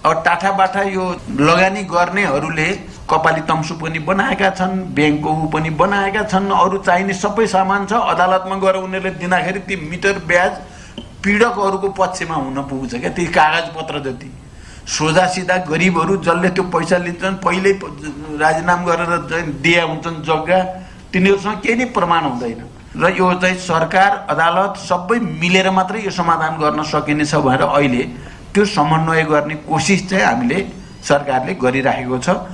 अब टाठाबाठा यो लगानी गर्नेहरूले कपाली तम्सु पनि बनाएका छन्, ब्याङ्कको पनि बनाएका छन्, अरू चाहिने सबै सामान छ। अदालतमा गएर उनीहरूले दिँदाखेरि ती मिटर ब्याज पीडकहरूको पक्षमा हुन पुग्छ क्या, ती कागजपत्र जति। सोझा सिधा गरिबहरू जसले त्यो पैसा लिन्छन्, पहिल्यै राजीनामा गरेर दिए हुन्छन् जग्गा, तिनीहरूसँग केही नै प्रमाण हुँदैन। र यो चाहिँ सरकार अदालत सबै मिलेर मात्रै यो समाधान गर्न सकिनेछ भनेर अहिले त्यो समन्वय गर्ने कोसिस चाहिँ हामीले सरकारले गरिराखेको छ।